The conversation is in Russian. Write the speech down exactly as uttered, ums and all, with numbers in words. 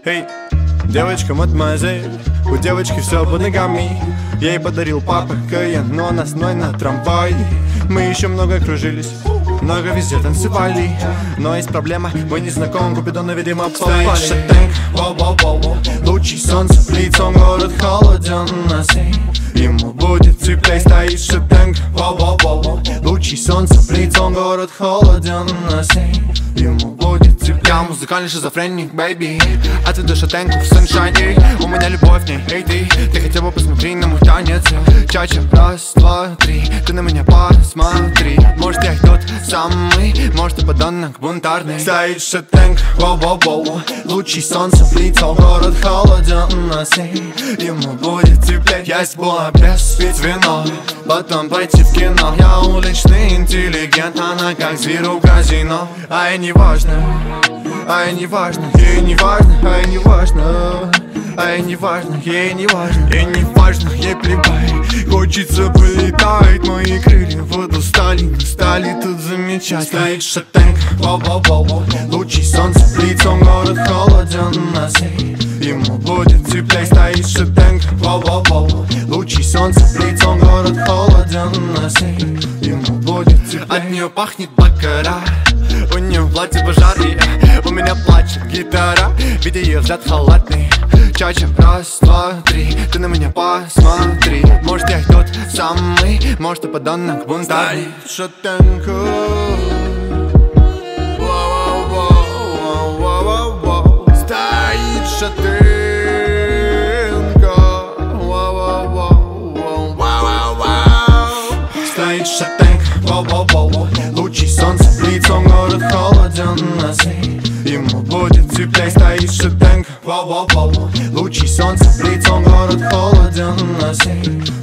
Эй, девочка, мадемуазель, у девочки все под ногами. Ей подарил папа Кайен, но насной на трамвае. Мы еще много кружились, много везде танцевали. Но есть проблема, мы не знакомы, Купидона, видимо, попали. Стоит шатенг, воу-воу-воу, лучи солнца в лицо, город холоден нас. Ему будет теплей. Стоит шатенг, воу-воу-воу, лучи солнца в лицо, город холоден нас. Ему будет теплей. Я музыкальный шизофреник, бэйби, а ты до шатенку в саншайне. У меня любовь в ней, эй ты, ты хотя бы посмотри на мой танец. Чача, раз, два, три, ты на меня посмотри. Может я тот самый, может ты подонок бунтарный. Стоит шатенг, воу-воу-воу, лучи солнца в лицо, город холоден нас. Ему будет теплей. Есть была без пить вино, потом пойти в кино. Я уличный интеллигент, она как зверь в казино. А ей не важно, а ей не важно, ей не важно, а ей не важно, а ей не важно, ей не важно, ей не важно, ей плевать. Хочется полетать, мои крылья вот устали, стали тут замечать. Стоит шатенг, воу-воу-воу, лучи солнца в лицо, город холоден нас. Ему будет теплей. Стоит шатенг, воу-воу-воу, лучи солнца в лицо, город холоден нас. Ему будет теплей. От нее пахнет бакара, у нее платье пожар, и у меня плачет гитара. Видя ее взгляд халатный. Чача, раз, два, три, ты на меня посмотри. Может я тот самый, может ты подонок бунтарь. Стоит шатенг, воу-воу-воу, стоит шатенг. Стоит шатенг, воу-воу-воу, лучи солнца в лицо, город холоден нас. Ему будет теплей. Стоит шатенг, воу-воу-воу, лучи солнца в лицо, город холоден нас.